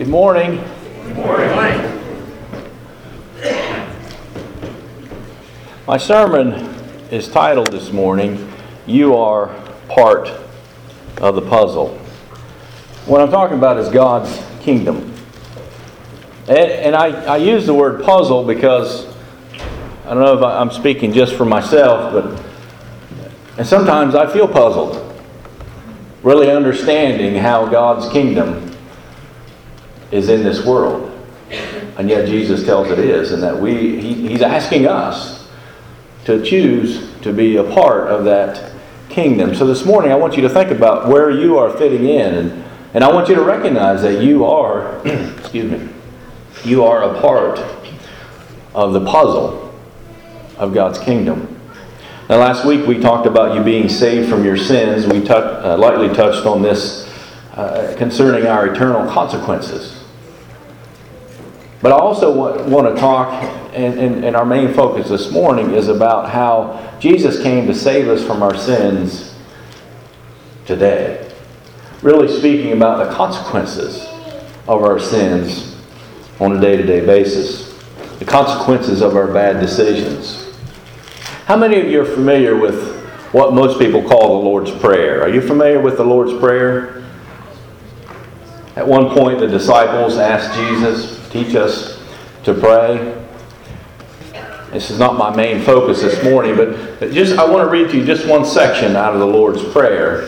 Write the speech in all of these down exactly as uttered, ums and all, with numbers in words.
Good morning. Good morning. My sermon is titled this morning, You Are Part of the Puzzle. What I'm talking about is God's kingdom. And, and I, I use the word puzzle because I don't know if I'm speaking just for myself, but and sometimes I feel puzzled, really understanding how God's kingdom is in this world. And yet Jesus tells it is, and that we he, He's asking us to choose to be a part of that kingdom. So this morning I want you to think about where you are fitting in, and, and I want you to recognize that you are, excuse me, you are a part of the puzzle of God's kingdom. Now last week we talked about you being saved from your sins. We t- uh, lightly touched on this uh, concerning our eternal consequences. But I also want, want to talk, and, and, and our main focus this morning is about how Jesus came to save us from our sins today. Really speaking about the consequences of our sins on a day-to-day basis. The consequences of our bad decisions. How many of you are familiar with what most people call the Lord's Prayer? Are you familiar with the Lord's Prayer? At one point the disciples asked Jesus, teach us to pray. This is not my main focus this morning, but just I want to read to you just one section out of the Lord's Prayer.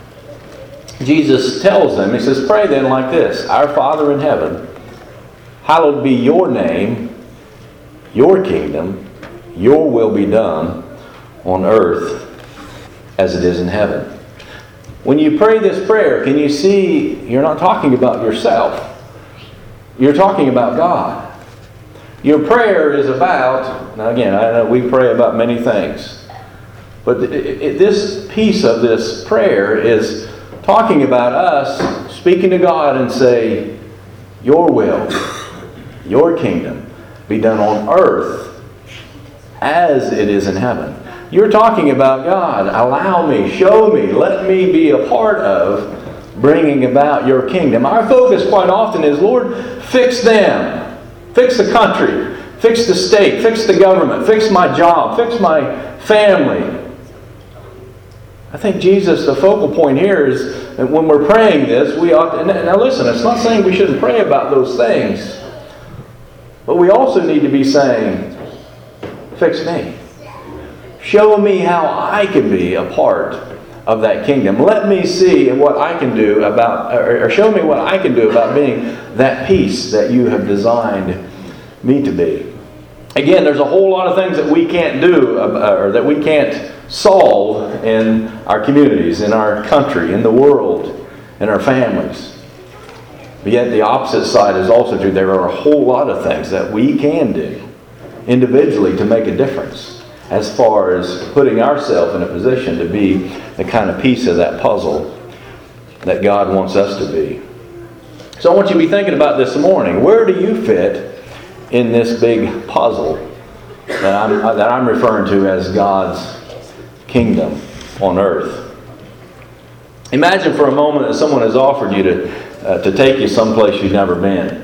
Jesus tells them, He says, pray then like this, Our Father in heaven, hallowed be your name, your kingdom, your will be done on earth as it is in heaven. When you pray this prayer, can you see you're not talking about yourself? You're talking about God. Your prayer is about, now again, I know we pray about many things, but it, it, this piece of this prayer is talking about us speaking to God and say, your will, your kingdom be done on earth as it is in heaven. You're talking about God. Allow me, show me, let me be a part of bringing about your kingdom. Our focus quite often is, Lord, fix them. Fix the country. Fix the state. Fix the government. Fix my job. Fix my family. I think Jesus, the focal point here is that when we're praying this, we ought to, now listen, it's not saying we shouldn't pray about those things, but we also need to be saying, fix me. Show me how I can be a part of that kingdom. Let me see what I can do about, or show me what I can do about being that piece that you have designed me to be. Again, there's a whole lot of things that we can't do, or that we can't solve in our communities, in our country, in the world, in our families. But yet the opposite side is also true. There are a whole lot of things that we can do individually to make a difference, as far as putting ourselves in a position to be the kind of piece of that puzzle that God wants us to be. So I want you to be thinking about this morning. Where do you fit in this big puzzle that I'm, that I'm referring to as God's kingdom on earth? Imagine for a moment that someone has offered you to, uh, to take you someplace you've never been.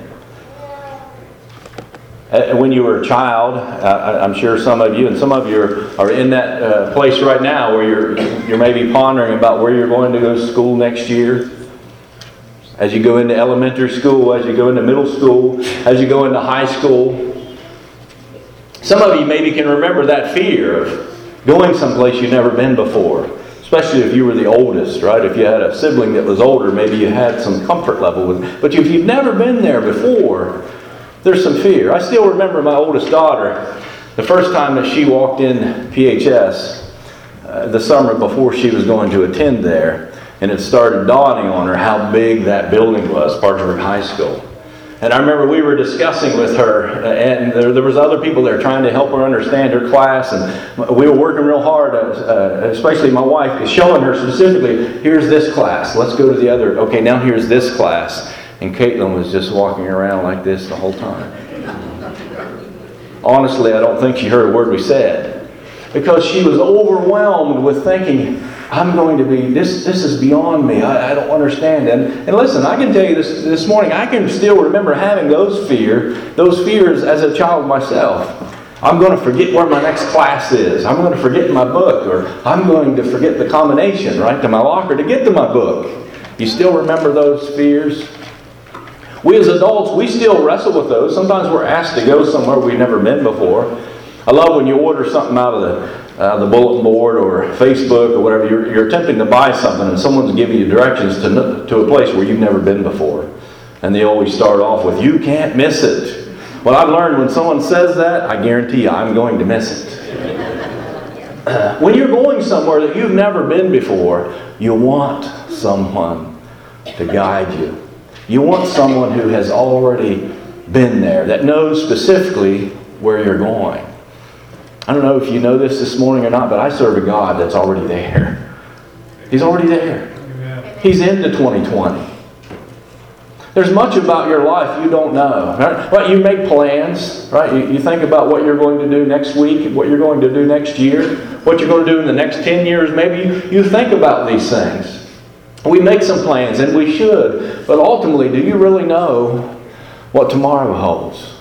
When you were a child, uh, I'm sure some of you, and some of you are, are in that uh, place right now where you're you're maybe pondering about where you're going to go to school next year. As you go into elementary school, as you go into middle school, as you go into high school. Some of you maybe can remember that fear of going someplace you've never been before. Especially if you were the oldest, right? If you had a sibling that was older, maybe you had some comfort level with it. But if you've never been there before, there's some fear. I still remember my oldest daughter, the first time that she walked in P H S, uh, the summer before she was going to attend there, and it started dawning on her how big that building was, Spartanburg High School. And I remember we were discussing with her, uh, and there, there was other people there trying to help her understand her class, and we were working real hard, uh, especially my wife, is showing her specifically, here's this class, let's go to the other, okay, now here's this class. And Caitlin was just walking around like this the whole time. Honestly, I don't think she heard a word we said. Because she was overwhelmed with thinking, I'm going to be, this This is beyond me. I, I don't understand. And, and listen, I can tell you this this morning, I can still remember having those fear, those fears as a child myself. I'm going to forget where my next class is. I'm going to forget my book. Or I'm going to forget the combination, right, to my locker to get to my book. You still remember those fears? We as adults, we still wrestle with those. Sometimes we're asked to go somewhere we've never been before. I love when you order something out of the, uh, the bulletin board or Facebook or whatever. You're, you're attempting to buy something and someone's giving you directions to, to a place where you've never been before. And they always start off with, you can't miss it. Well, I've learned when someone says that, I guarantee you I'm going to miss it. Uh, when you're going somewhere that you've never been before, you want someone to guide you. You want someone who has already been there, that knows specifically where you're going. I don't know if you know this this morning or not, but I serve a God that's already there. He's already there. He's into twenty twenty. There's much about your life you don't know. Right? Right? You make plans, right? You, you think about what you're going to do next week, what you're going to do next year, what you're going to do in the next ten years. Maybe you, you think about these things. We make some plans, and we should. But ultimately, do you really know what tomorrow holds?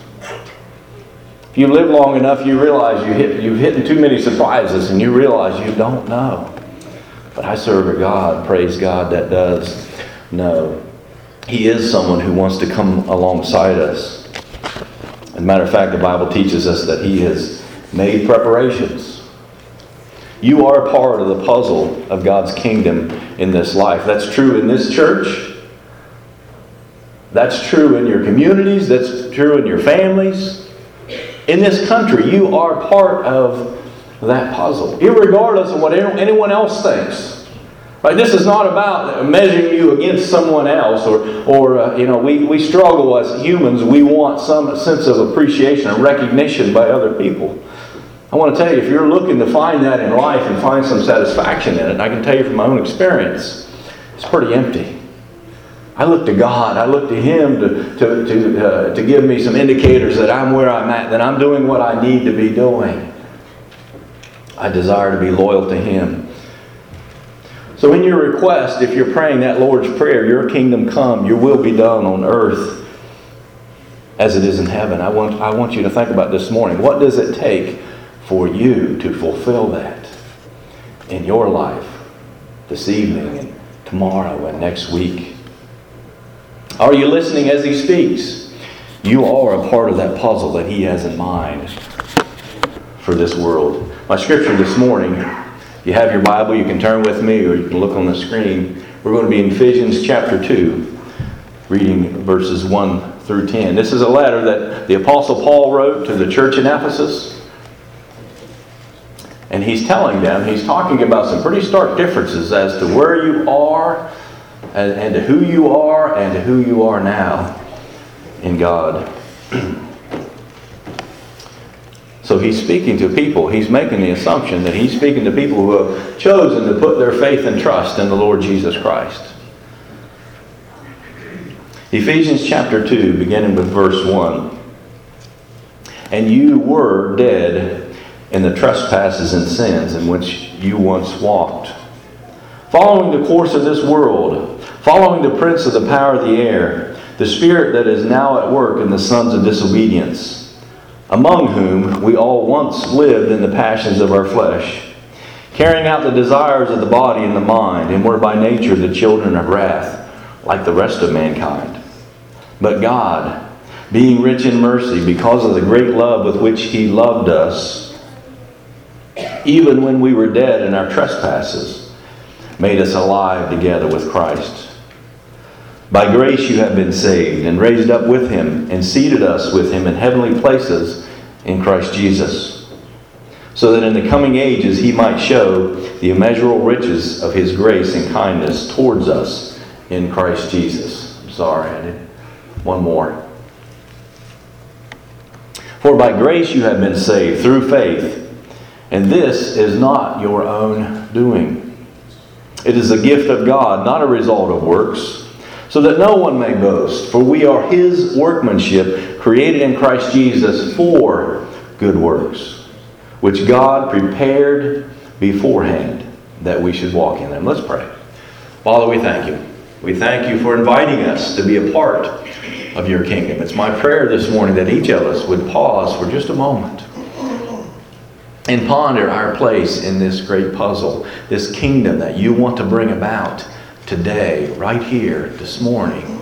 If you live long enough, you realize you hit, you've hit too many surprises, and you realize you don't know. But I serve a God, praise God, that does know. He is someone who wants to come alongside us. As a matter of fact, the Bible teaches us that He has made preparations. You are a part of the puzzle of God's kingdom in this life. That's true in this church. That's true in your communities. That's true in your families. In this country, you are part of that puzzle, irregardless of what anyone else thinks. Right? This is not about measuring you against someone else, or, or uh, you know, we, we struggle as humans. We want some sense of appreciation and recognition by other people. I want to tell you, if you're looking to find that in life and find some satisfaction in it, I can tell you from my own experience, it's pretty empty. I look to God. I look to Him to to to, uh, to give me some indicators that I'm where I'm at, that I'm doing what I need to be doing. I desire to be loyal to Him. So in your request, if you're praying that Lord's Prayer, your kingdom come, your will be done on earth as it is in heaven. I want, I want you to think about this morning. What does it take for you to fulfill that in your life this evening and tomorrow and next week? Are you listening as He speaks? You are a part of that puzzle that He has in mind for this world. My scripture this morning, if you have your Bible, you can turn with me or you can look on the screen. We're going to be in Ephesians chapter two, reading verses one through ten. This is a letter that the Apostle Paul wrote to the church in Ephesus. And he's telling them, he's talking about some pretty stark differences as to where you are and, and to who you are and to who you are now in God. So he's speaking to people. He's making the assumption that he's speaking to people who have chosen to put their faith and trust in the Lord Jesus Christ. Ephesians chapter two, beginning with verse one. And you were dead in the trespasses and sins in which you once walked, following the course of this world, following the prince of the power of the air, the spirit that is now at work in the sons of disobedience, among whom we all once lived in the passions of our flesh, carrying out the desires of the body and the mind, and were by nature the children of wrath, like the rest of mankind. But God, being rich in mercy, because of the great love with which He loved us, even when we were dead in our trespasses, made us alive together with Christ. By grace you have been saved, and raised up with Him, and seated us with Him in heavenly places in Christ Jesus, so that in the coming ages He might show the immeasurable riches of His grace and kindness towards us in Christ Jesus. I'm sorry, I did one more. For by grace you have been saved through faith, and this is not your own doing. It is a gift of God, not a result of works, so that no one may boast. For we are His workmanship, created in Christ Jesus for good works, which God prepared beforehand that we should walk in them. Let's pray. Father, we thank you. We thank you for inviting us to be a part of your kingdom. It's my prayer this morning that each of us would pause for just a moment and ponder our place in this great puzzle, this kingdom that you want to bring about today, right here, this morning.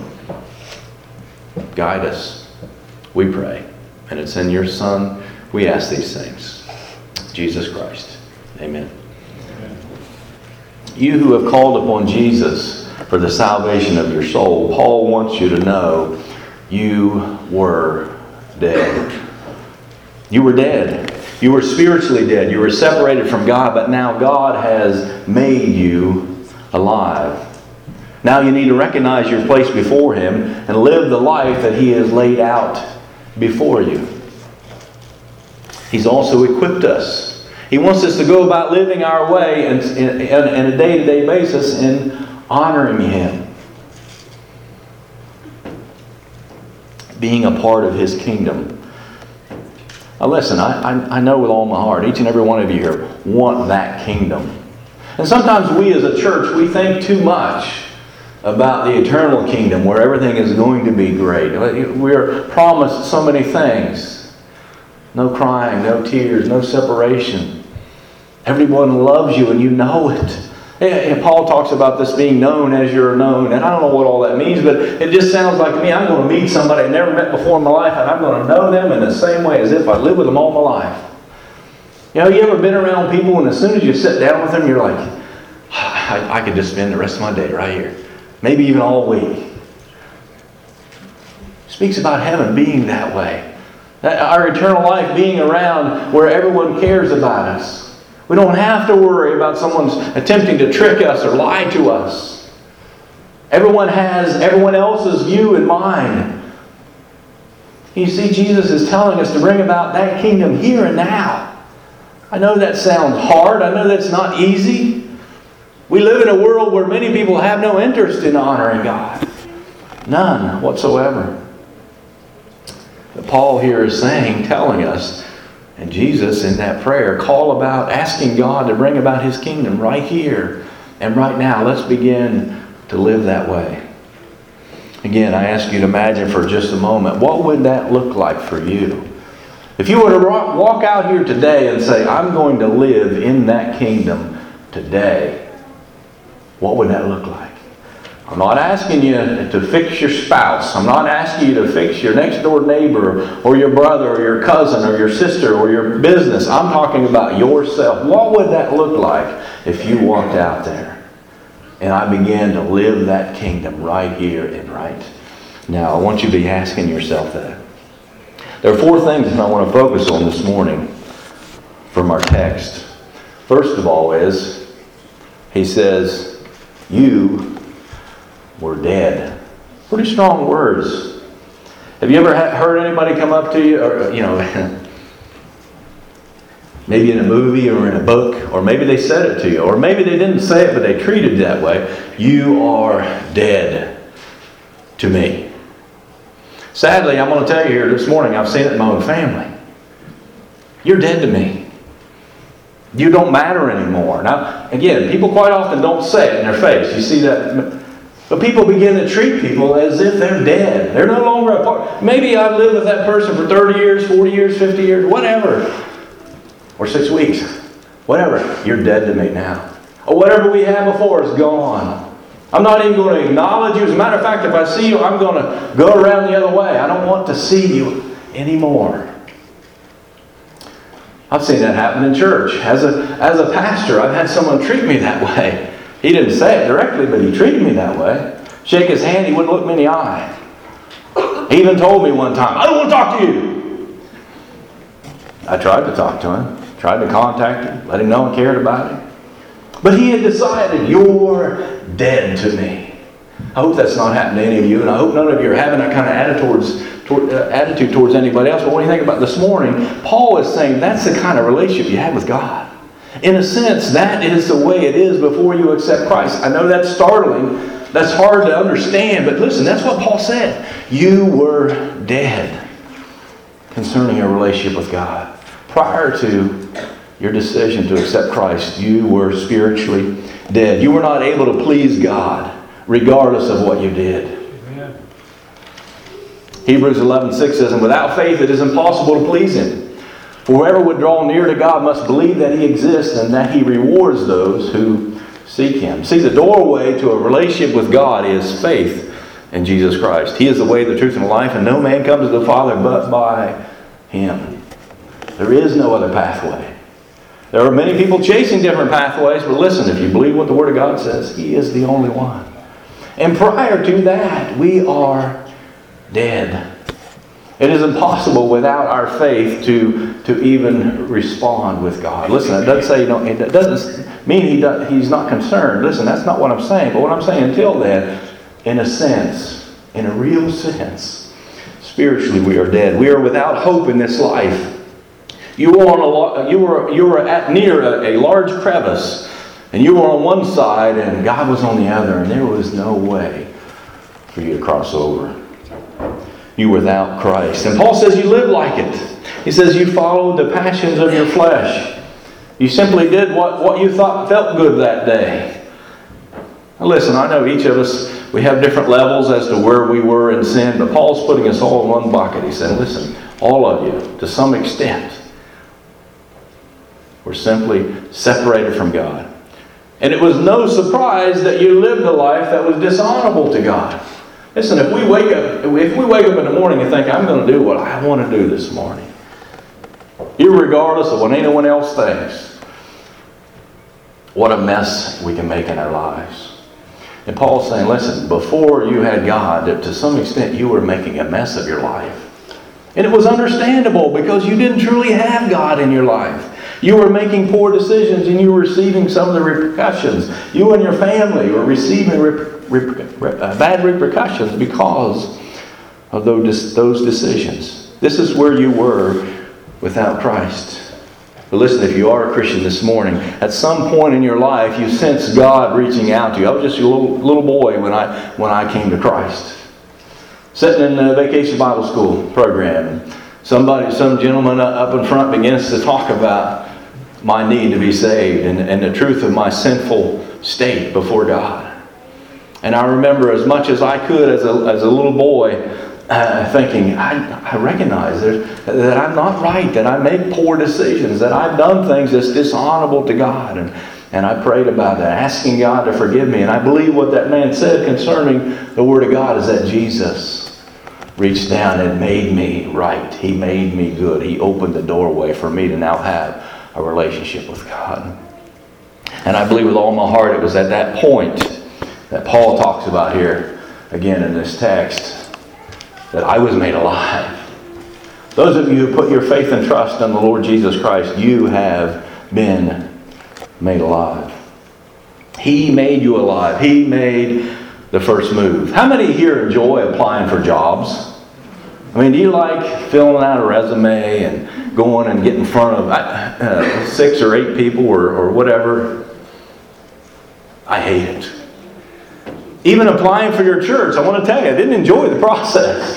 Guide us, we pray. And it's in your Son we ask these things. Jesus Christ. Amen. Amen. You who have called upon Jesus for the salvation of your soul, Paul wants you to know you were dead. You were dead. You were spiritually dead. You were separated from God, but now God has made you alive. Now you need to recognize your place before Him and live the life that He has laid out before you. He's also equipped us. He wants us to go about living our way and on a day-to-day basis in honoring Him. Being a part of His kingdom. Now listen, I, I, I know with all my heart, each and every one of you here want that kingdom. And sometimes we as a church, we think too much about the eternal kingdom where everything is going to be great. We're promised so many things. No crying, no tears, no separation. Everyone loves you and you know it. And Paul talks about this being known as you're known. And I don't know what all that means, but it just sounds like to me, I'm going to meet somebody I've never met before in my life, and I'm going to know them in the same way as if I lived with them all my life. You know, you ever been around people and as soon as you sit down with them, you're like, I, I could just spend the rest of my day right here. Maybe even all week. Speaks about heaven being that way. Our eternal life being around where everyone cares about us. We don't have to worry about someone's attempting to trick us or lie to us. Everyone has everyone else's view in mind. You see, Jesus is telling us to bring about that kingdom here and now. I know that sounds hard. I know that's not easy. We live in a world where many people have no interest in honoring God. None whatsoever. But Paul here is saying, telling us, and Jesus in that prayer, call about asking God to bring about His kingdom right here and right now. Let's begin to live that way. Again, I ask you to imagine for just a moment, what would that look like for you? If you were to walk out here today and say, I'm going to live in that kingdom today, what would that look like? I'm not asking you to fix your spouse. I'm not asking you to fix your next door neighbor or your brother or your cousin or your sister or your business. I'm talking about yourself. What would that look like if you walked out there and I began to live that kingdom right here and right now? I want you to be asking yourself that. There are four things that I want to focus on this morning from our text. First of all is, he says, you were dead. Pretty strong words. Have you ever heard anybody come up to you, or, you know, maybe in a movie or in a book, or maybe they said it to you, or maybe they didn't say it, but they treated it that way. You are dead to me. Sadly, I'm going to tell you here this morning, I've seen it in my own family. You're dead to me. You don't matter anymore. Now, again, people quite often don't say it in their face. You see that? But people begin to treat people as if they're dead. They're no longer a part. Maybe I've lived with that person for thirty years, forty years, fifty years, whatever. Or six weeks. Whatever. You're dead to me now. Or whatever we had before is gone. I'm not even going to acknowledge you. As a matter of fact, if I see you, I'm going to go around the other way. I don't want to see you anymore. I've seen that happen in church. As a, as a pastor, I've had someone treat me that way. He didn't say it directly, but he treated me that way. Shake his hand, he wouldn't look me in the eye. He even told me one time, I don't want to talk to you. I tried to talk to him. Tried to contact him. Let him know I cared about him. But he had decided, you're dead to me. I hope that's not happening to any of you. And I hope none of you are having that kind of attitude towards, toward, uh, attitude towards anybody else. But what do you think about this morning? Paul is saying that's the kind of relationship you have with God. In a sense, that is the way it is before you accept Christ. I know that's startling. That's hard to understand. But listen, that's what Paul said. You were dead concerning your relationship with God prior to your decision to accept Christ, you were spiritually dead. You were not able to please God, regardless of what you did. Amen. Hebrews eleven six says, "And without faith it is impossible to please Him. For whoever would draw near to God must believe that He exists and that He rewards those who seek Him." See, the doorway to a relationship with God is faith in Jesus Christ. He is the way, the truth, and the life, and no man comes to the Father but by Him. There is no other pathway. There are many people chasing different pathways, but listen, if you believe what the Word of God says, He is the only one. And prior to that, we are dead. It is impossible without our faith to, to even respond with God. Listen, it doesn't say you don't, it doesn't mean he does, He's not concerned. Listen, that's not what I'm saying. But what I'm saying, until then, in a sense, in a real sense, spiritually we are dead. We are without hope in this life. You were on a you were you were at near a, a large crevice, and you were on one side, and God was on the other, and there was no way for you to cross over. You were without Christ, and Paul says you lived like it. He says you followed the passions of your flesh. You simply did what, what you thought felt good that day. Now listen, I know each of us, we have different levels as to where we were in sin, but Paul's putting us all in one bucket. He said, listen, all of you, to some extent, were simply separated from God. And it was no surprise that you lived a life that was dishonorable to God. Listen, if we wake up, if we wake up in the morning and think, I'm going to do what I want to do this morning, irregardless of what anyone else thinks, what a mess we can make in our lives. And Paul's saying, listen, before you had God, to some extent you were making a mess of your life. And it was understandable because you didn't truly have God in your life. You were making poor decisions and you were receiving some of the repercussions. You and your family were receiving rep- rep- rep- uh, bad repercussions because of those, those decisions. This is where you were without Christ. But listen, if you are a Christian this morning, at some point in your life you sense God reaching out to you. I was just a little, little boy when I, when I came to Christ. Sitting in the Vacation Bible School program. Somebody, some gentleman up in front begins to talk about my need to be saved and, and the truth of my sinful state before God. And I remember as much as I could as a, as a little boy uh, thinking, I, I recognize that I'm not right, that I make poor decisions, that I've done things that's dishonorable to God. And, and I prayed about that, asking God to forgive me. And I believe what that man said concerning the Word of God is that Jesus reached down and made me right. He made me good. He opened the doorway for me to now have a relationship with God. And I believe with all my heart it was at that point that Paul talks about here, again in this text, that I was made alive. Those of you who put your faith and trust in the Lord Jesus Christ, you have been made alive. He made you alive. He made the first move. How many here enjoy applying for jobs? I mean, do you like filling out a resume and going and getting in front of uh, six or eight people or, or whatever? I hate it. Even applying for your church, I want to tell you, I didn't enjoy the process.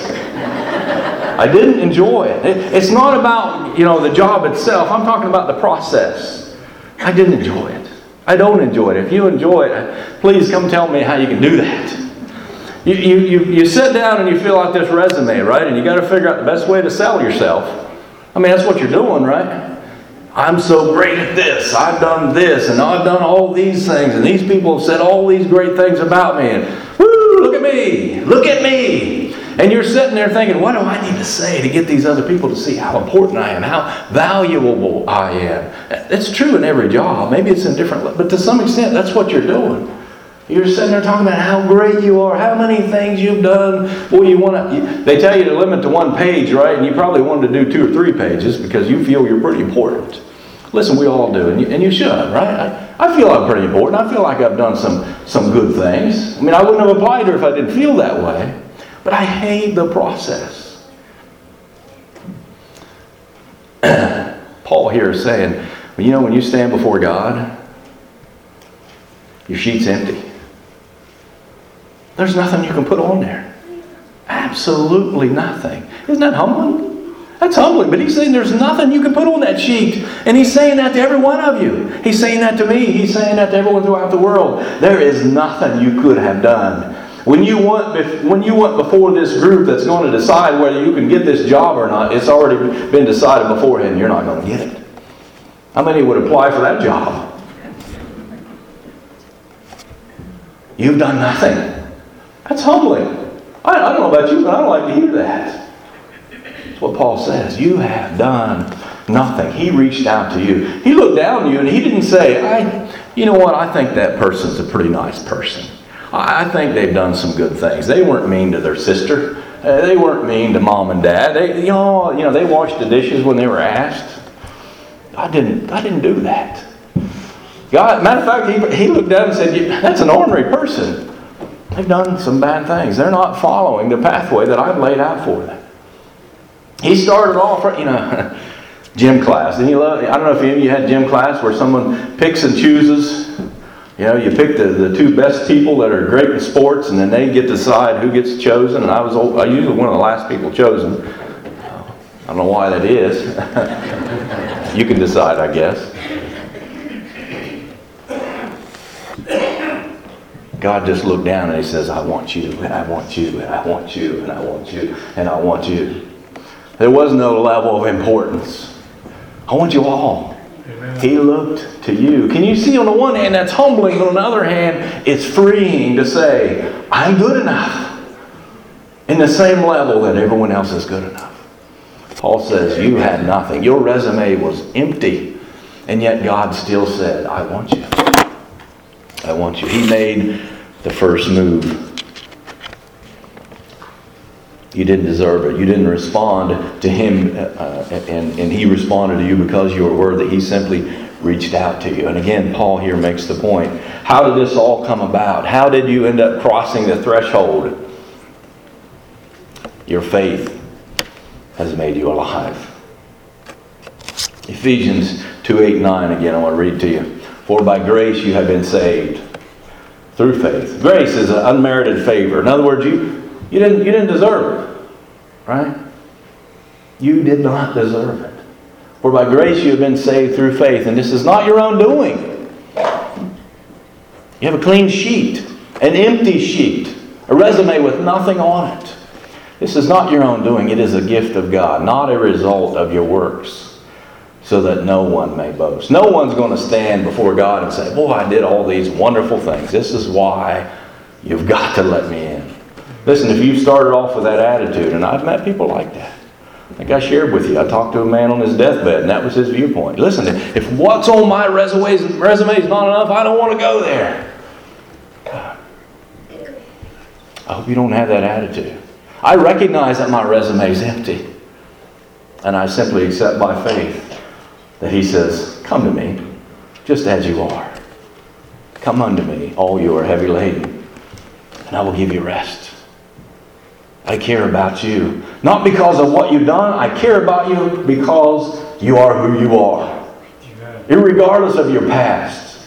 I didn't enjoy it. it. It's not about, you know, the job itself. I'm talking about the process. I didn't enjoy it. I don't enjoy it. If you enjoy it, please come tell me how you can do that. You, you, you, you sit down and you fill out this resume, right? And you got to figure out the best way to sell yourself. I mean, that's what you're doing, right? I'm so great at this. I've done this, and I've done all these things, and these people have said all these great things about me, and woo, look at me, look at me. And you're sitting there thinking, what do I need to say to get these other people to see how important I am, how valuable I am? It's true in every job. Maybe it's in different, but to some extent, that's what you're doing. You're sitting there talking about how great you are, how many things you've done. Well, you want to. They tell you to limit to one page, right? And you probably wanted to do two or three pages because you feel you're pretty important. Listen, we all do, and you, and you should, right? I, I feel I'm pretty important. I feel like I've done some some good things. I mean, I wouldn't have applied here if I didn't feel that way. But I hate the process. Paul here is saying, well, you know, when you stand before God, your sheet's empty. There's nothing you can put on there. Absolutely nothing. Isn't that humbling? That's humbling. But he's saying there's nothing you can put on that sheet. And he's saying that to every one of you. He's saying that to me. He's saying that to everyone throughout the world. There is nothing you could have done. When you went, when you went before this group that's going to decide whether you can get this job or not, it's already been decided beforehand you're not going to get it. How many would apply for that job? You've done nothing. That's humbling. I, I don't know about you, but I don't like to hear that. That's what Paul says. You have done nothing. He reached out to you. He looked down on you and he didn't say, I, you know what, I think that person's a pretty nice person. I think they've done some good things. They weren't mean to their sister. Uh, they weren't mean to mom and dad. They, you know, you know, they washed the dishes when they were asked. I didn't. I didn't do that. God, matter of fact, he, he looked down and said, "That's an ordinary person. They've done some bad things. They're not following the pathway that I've laid out for them." He started off, you know, gym class. And you love, I don't know if any of you had gym class where someone picks and chooses. You know, you pick the, the two best people that are great in sports, and then they get to decide who gets chosen. And I was I usually one of the last people chosen. I don't know why that is. You can decide, I guess. God just looked down and he says, I want you, and I want you, and I want you, and I want you, and I want you. There was no level of importance. I want you all. Amen. He looked to you. Can you see on the one hand that's humbling, but on the other hand it's freeing to say, I'm good enough. In the same level that everyone else is good enough. Paul says, you had nothing. Your resume was empty. And yet God still said, I want you. I want you. He made the first move. You didn't deserve it. You didn't respond to him, uh, and, and he responded to you because you were worthy. He simply reached out to you. And again, Paul here makes the point. How did this all come about? How did you end up crossing the threshold? Your faith has made you alive. Ephesians two, eight, nine again, I want to read to you. For by grace you have been saved through faith. Grace is an unmerited favor. In other words, you, you didn't you didn't deserve it. Right? You did not deserve it. For by grace you have been saved through faith. And this is not your own doing. You have a clean sheet. An empty sheet. A resume with nothing on it. This is not your own doing. It is a gift of God. Not a result of your works. So that no one may boast. No one's going to stand before God and say, boy, I did all these wonderful things. This is why you've got to let me in. Listen, if you started off with that attitude, and I've met people like that. Like I shared with you, I talked to a man on his deathbed, and that was his viewpoint. Listen, if what's on my resume is not enough, I don't want to go there. God. I hope you don't have that attitude. I recognize that my resume is empty. And I simply accept by faith that he says, come to me, just as you are. Come unto me, all you are heavy laden, and I will give you rest. I care about you. Not because of what you've done, I care about you because you are who you are. Irregardless of your past.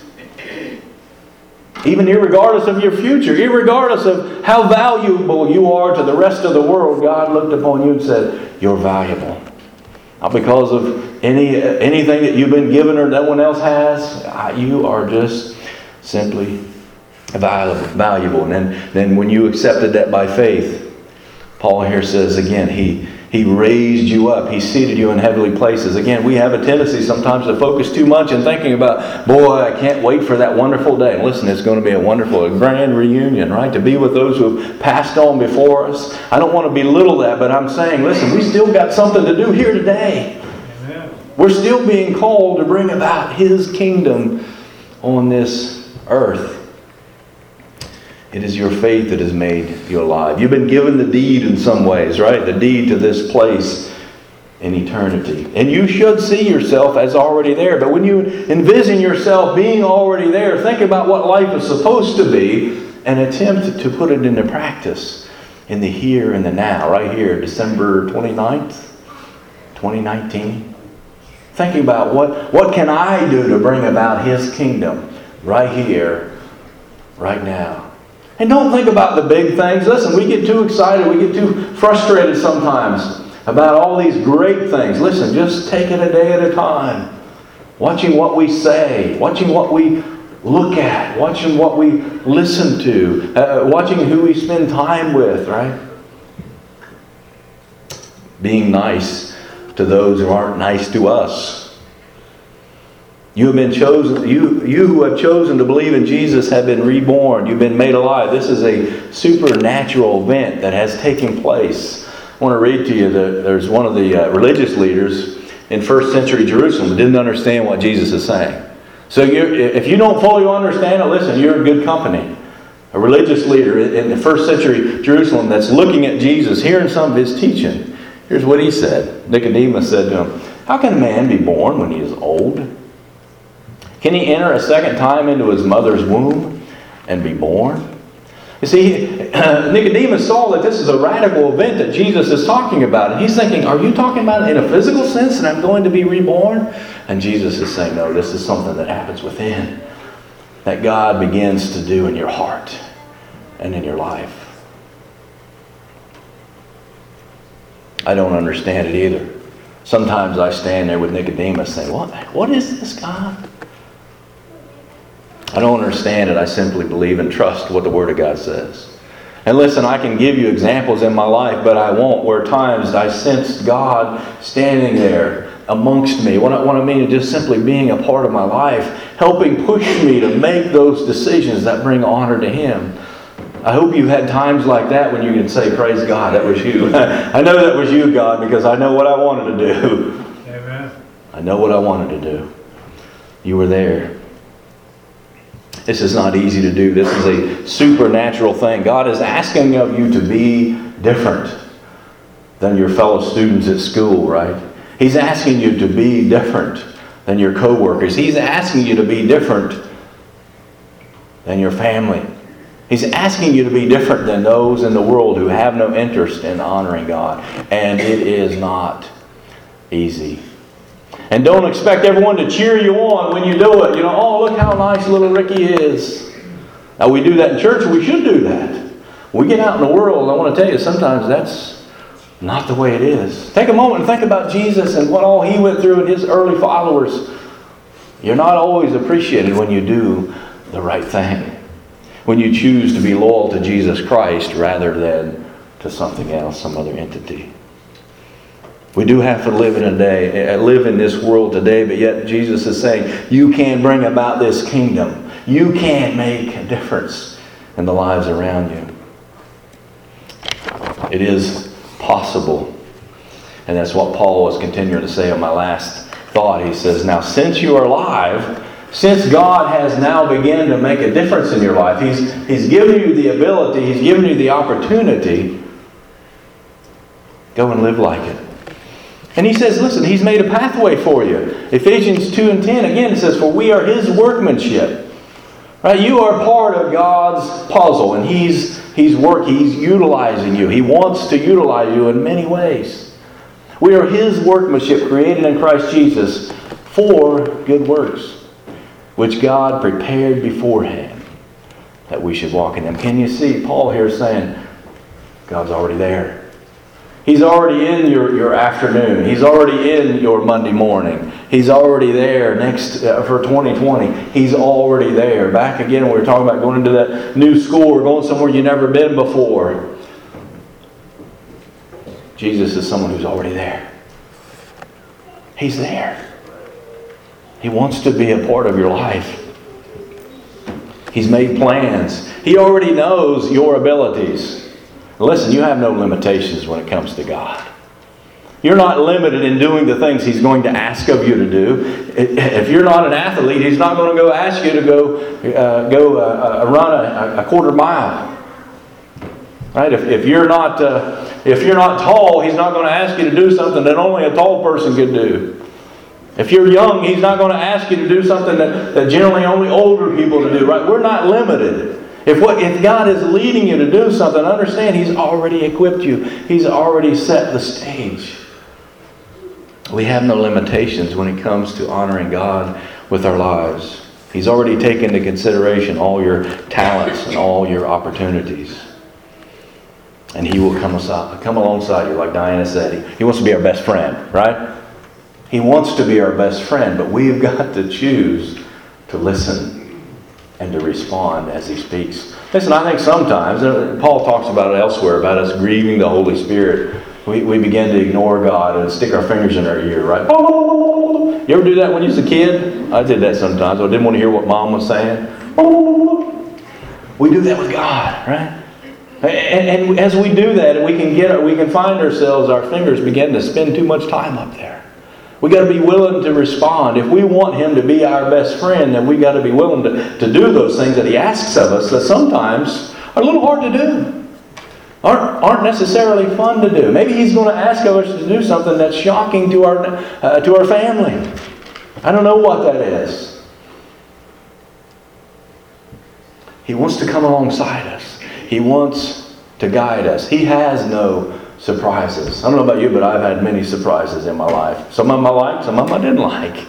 Even irregardless of your future. Irregardless of how valuable you are to the rest of the world, God looked upon you and said, you're valuable. Not because of any anything that you've been given or no one else has. You are just simply valuable. valuable. And then, then when you accepted that by faith, Paul here says again, he, he raised you up. He seated you in heavenly places. Again, we have a tendency sometimes to focus too much in thinking about, boy, I can't wait for that wonderful day. And listen, it's going to be a wonderful, a grand reunion, right? To be with those who have passed on before us. I don't want to belittle that, but I'm saying, listen, we still got something to do here today. Amen. We're still being called to bring about His kingdom on this earth. It is your faith that has made you alive. You've been given the deed in some ways, right? The deed to this place in eternity. And you should see yourself as already there. But when you envision yourself being already there, think about what life is supposed to be and attempt to put it into practice in the here and the now. Right here, December twenty-ninth, twenty nineteen. Thinking about what, what can I do to bring about His kingdom right here, right now. And don't think about the big things. Listen, we get too excited. We get too frustrated sometimes. about all these great things. Listen, just take it a day at a time. Watching what we say, watching what we look at, watching what we listen to, uh, watching who we spend time with, right? Being nice to those who aren't nice to us. You have been chosen, you, you who have chosen to believe in Jesus have been reborn. You've been made alive. This is a supernatural event that has taken place. I want to read to you that there's one of the uh, religious leaders in first century Jerusalem didn't understand what Jesus is saying. So you're, if you don't fully understand it, listen, you're in good company. A religious leader in the first century Jerusalem that's looking at Jesus, hearing some of his teaching. Here's what he said. Nicodemus said to him, "How can a man be born when he is old? Can he enter a second time into his mother's womb and be born?" You see, Nicodemus saw that this is a radical event that Jesus is talking about. And he's thinking, are you talking about it in a physical sense that I'm going to be reborn? And Jesus is saying, no, this is something that happens within. That God begins to do in your heart and in your life. I don't understand it either. Sometimes I stand there with Nicodemus saying, what, what is this, God? I don't understand it. I simply believe and trust what the Word of God says. And listen, I can give you examples in my life, but I won't, where times I sensed God standing there amongst me. What I, what I mean is just simply being a part of my life, helping push me to make those decisions that bring honor to Him. I hope you've had times like that when you can say, praise God, that was you. I know that was you, God, because I know what I wanted to do. Amen. I know what I wanted to do. You were there. This is not easy to do. This is a supernatural thing. God is asking of you to be different than your fellow students at school, right? He's asking you to be different than your co-workers. He's asking you to be different than your family. He's asking you to be different than those in the world who have no interest in honoring God. And it is not easy. And don't expect everyone to cheer you on when you do it. You know, oh, look how nice little Ricky is. Now, we do that in church, and we should do that. When we get out in the world, I want to tell you, sometimes that's not the way it is. Take a moment and think about Jesus and what all He went through and His early followers. You're not always appreciated when you do the right thing. When you choose to be loyal to Jesus Christ rather than to something else, some other entity. We do have to live in a day, live in this world today, but yet Jesus is saying, you can bring about this kingdom. You can make a difference in the lives around you. It is possible. And that's what Paul was continuing to say on my last thought. He says, now since you are alive, since God has now begun to make a difference in your life, He's, he's given you the ability, He's given you the opportunity, go and live like it. And he says, listen, He's made a pathway for you. Ephesians two and ten, again, it says, for we are His workmanship. Right? You are part of God's puzzle, and He's He's work, He's utilizing you. He wants to utilize you in many ways. We are His workmanship created in Christ Jesus for good works, which God prepared beforehand that we should walk in them. Can you see Paul here saying, God's already there. He's already in your, your afternoon. He's already in your Monday morning. He's already there next uh, for twenty twenty. He's already there. Back again, we were talking about going into that new school or going somewhere you've never been before. Jesus is someone who's already there. He's there. He wants to be a part of your life. He's made plans. He already knows your abilities. Listen, you have no limitations when it comes to God. You're not limited in doing the things He's going to ask of you to do. If you're not an athlete, He's not going to go ask you to go uh, go uh, uh, run a, a quarter mile. Right? If, if you're not uh, if you're not tall, He's not going to ask you to do something that only a tall person could do. If you're young, He's not going to ask you to do something that, that generally only older people to do. Right? We're not limited. If what if God is leading you to do something, understand He's already equipped you. He's already set the stage. We have no limitations when it comes to honoring God with our lives. He's already taken into consideration all your talents and all your opportunities. And He will come aside, come alongside you, like Diana said. He, he wants to be our best friend, right? He wants to be our best friend, but we've got to choose to listen and to respond as He speaks. Listen, I think sometimes, and Paul talks about it elsewhere, about us grieving the Holy Spirit. We, we begin to ignore God and stick our fingers in our ear, right? You ever do that when you was a kid? I did that sometimes. I didn't want to hear what Mom was saying. We do that with God, right? And, and as we do that, we can get, we can find ourselves, our fingers begin to spend too much time up there. We got to be willing to respond. If we want Him to be our best friend, then we got to be willing to, to do those things that He asks of us that sometimes are a little hard to do. Aren't, aren't necessarily fun to do. Maybe He's going to ask of us to do something that's shocking to our, uh, to our family. I don't know what that is. He wants to come alongside us. He wants to guide us. He has no surprises. I don't know about you, but I've had many surprises in my life. Some of them I liked, some of them I didn't like.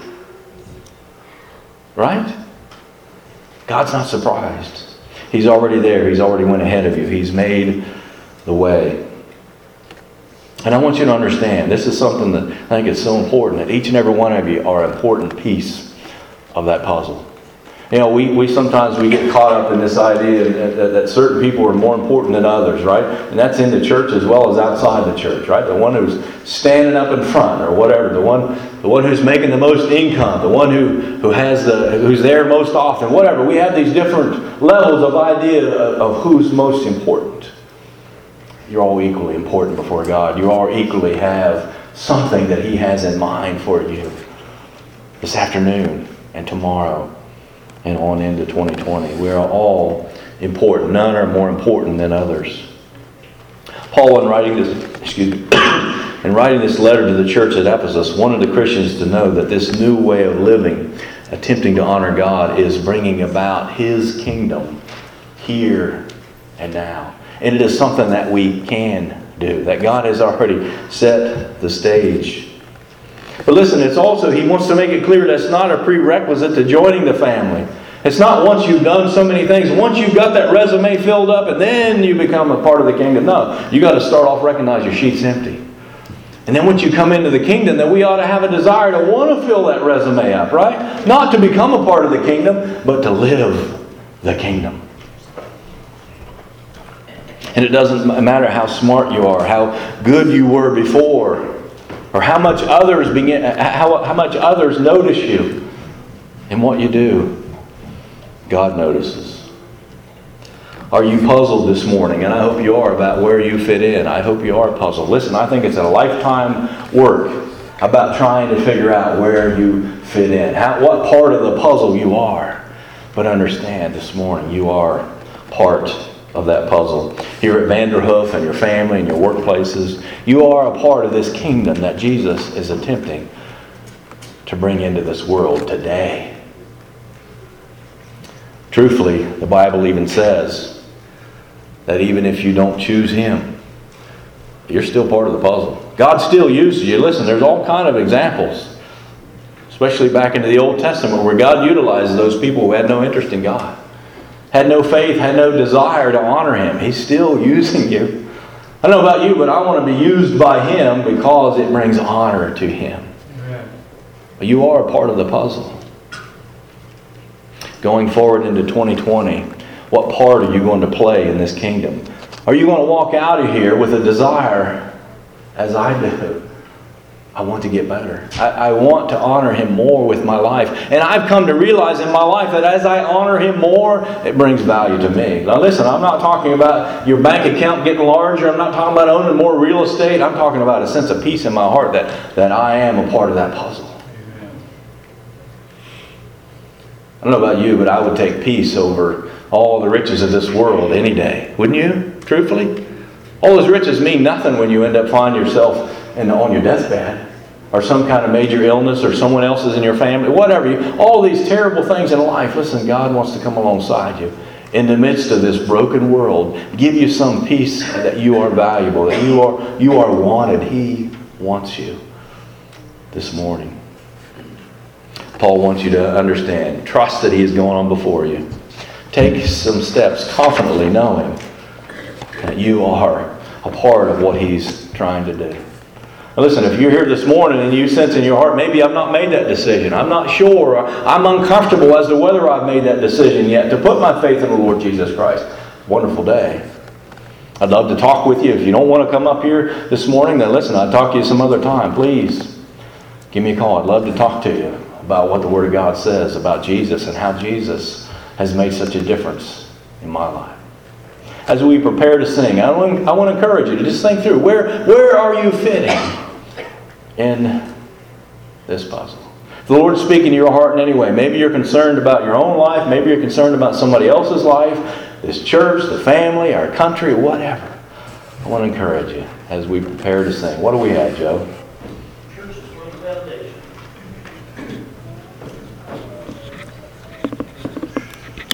Right? God's not surprised. He's already there. He's already went ahead of you. He's made the way. And I want you to understand, this is something that I think is so important, that each and every one of you are an important piece of that puzzle. You know, we, we sometimes we get caught up in this idea that, that, that certain people are more important than others, right? And that's in the church as well as outside the church, right? The one who's standing up in front or whatever, the one the one who's making the most income, the one who, who has the who's there most often, whatever. We have these different levels of idea of, of who's most important. You're all equally important before God. You all equally have something that He has in mind for you this afternoon and tomorrow and on into twenty twenty. We are all important. None are more important than others. Paul, in writing this, excuse me, in writing this letter to the church at Ephesus, wanted the Christians to know that this new way of living, attempting to honor God, is bringing about His kingdom here and now. And it is something that we can do, that God has already set the stage. But listen, it's also, He wants to make it clear that's not a prerequisite to joining the family. It's not once you've done so many things, once you've got that resume filled up, and then you become a part of the kingdom. No, you got to start off, recognize your sheet's empty. And then once you come into the kingdom, then we ought to have a desire to want to fill that resume up, right? Not to become a part of the kingdom, but to live the kingdom. And it doesn't matter how smart you are, how good you were before, or how much others begin, how, how much others notice you in what you do. God notices. Are you puzzled this morning? And I hope you are about where you fit in. I hope you are puzzled. Listen, I think it's a lifetime work about trying to figure out where you fit in, how, what part of the puzzle you are. But understand this morning, you are part of that puzzle. Here at Vanderhoof and your family and your workplaces, you are a part of this kingdom that Jesus is attempting to bring into this world today. Truthfully, the Bible even says that even if you don't choose Him, you're still part of the puzzle. God still uses you. Listen, there's all kind of examples, especially back into the Old Testament, where God utilizes those people who had no interest in God, had no faith, had no desire to honor Him. He's still using you. I don't know about you, but I want to be used by Him because it brings honor to Him. But you are a part of the puzzle. Going forward into twenty twenty, what part are you going to play in this kingdom? Are you going to walk out of here with a desire, as I do? I want to get better. I, I want to honor Him more with my life. And I've come to realize in my life that as I honor Him more, it brings value to me. Now listen, I'm not talking about your bank account getting larger. I'm not talking about owning more real estate. I'm talking about a sense of peace in my heart that, that I am a part of that puzzle. I don't know about you, but I would take peace over all the riches of this world any day. Wouldn't you? Truthfully? All those riches mean nothing when you end up finding yourself in, on your deathbed, or some kind of major illness, or someone else is in your family, whatever. You, all these terrible things in life. Listen, God wants to come alongside you in the midst of this broken world, give you some peace that you are valuable, that you are, you are wanted. He wants you this morning. Paul wants you to understand. Trust that He is going on before you. Take some steps confidently knowing that you are a part of what He's trying to do. Now listen, if you're here this morning and you sense in your heart, maybe I've not made that decision. I'm not sure. I'm uncomfortable as to whether I've made that decision yet to put my faith in the Lord Jesus Christ. Wonderful day. I'd love to talk with you. If you don't want to come up here this morning, then listen, I'll talk to you some other time. Please give me a call. I'd love to talk to you about what the Word of God says about Jesus and how Jesus has made such a difference in my life. As we prepare to sing, I want, I want to encourage you to just think through, where, where are you fitting in this puzzle? If the Lord's speaking to your heart in any way, maybe you're concerned about your own life, maybe you're concerned about somebody else's life, this church, the family, our country, whatever. I want to encourage you as we prepare to sing. What do we have, Joe?